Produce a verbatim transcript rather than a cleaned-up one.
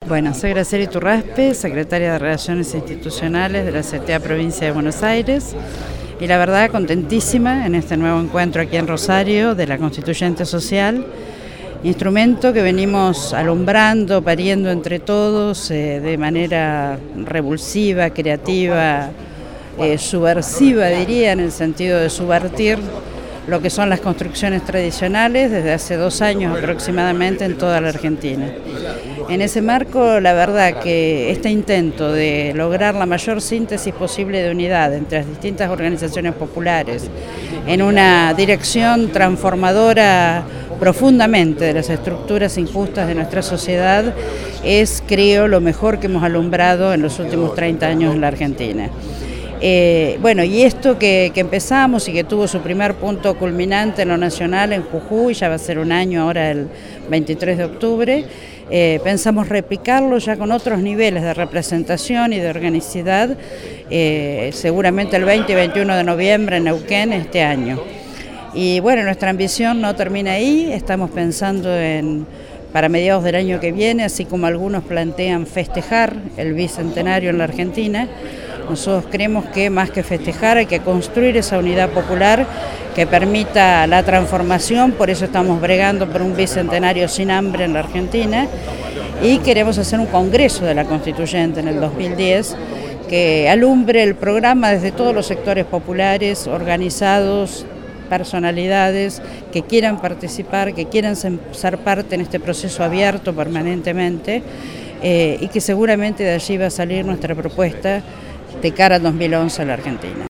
Bueno, soy Graciela Iturraspe, secretaria de Relaciones Institucionales de la C T A Provincia de Buenos Aires, y la verdad contentísima en este nuevo encuentro aquí en Rosario de la Constituyente Social, instrumento que venimos alumbrando, pariendo entre todos eh, de manera revulsiva, creativa, eh, subversiva diría, en el sentido de subvertir lo que son las construcciones tradicionales desde hace dos años aproximadamente en toda la Argentina. En ese marco, la verdad que este intento de lograr la mayor síntesis posible de unidad entre las distintas organizaciones populares en una dirección transformadora profundamente de las estructuras injustas de nuestra sociedad es, creo, lo mejor que hemos alumbrado en los últimos treinta años en la Argentina. Eh, bueno, y esto que, que empezamos y que tuvo su primer punto culminante en lo nacional en Jujuy, ya va a ser un año ahora el veintitrés de octubre, eh, pensamos replicarlo ya con otros niveles de representación y de organicidad, eh, seguramente el veinte y veintiuno de noviembre en Neuquén este año. Y bueno, nuestra ambición no termina ahí, estamos pensando en, para mediados del año que viene, así como algunos plantean festejar el bicentenario en la Argentina. Nosotros creemos que más que festejar hay que construir esa unidad popular que permita la transformación, por eso estamos bregando por un bicentenario sin hambre en la Argentina y queremos hacer un congreso de la Constituyente en el dos mil diez que alumbre el programa desde todos los sectores populares, organizados, personalidades que quieran participar, que quieran ser parte en este proceso abierto permanentemente eh, y que seguramente de allí va a salir nuestra propuesta de cara al dos mil once a la Argentina.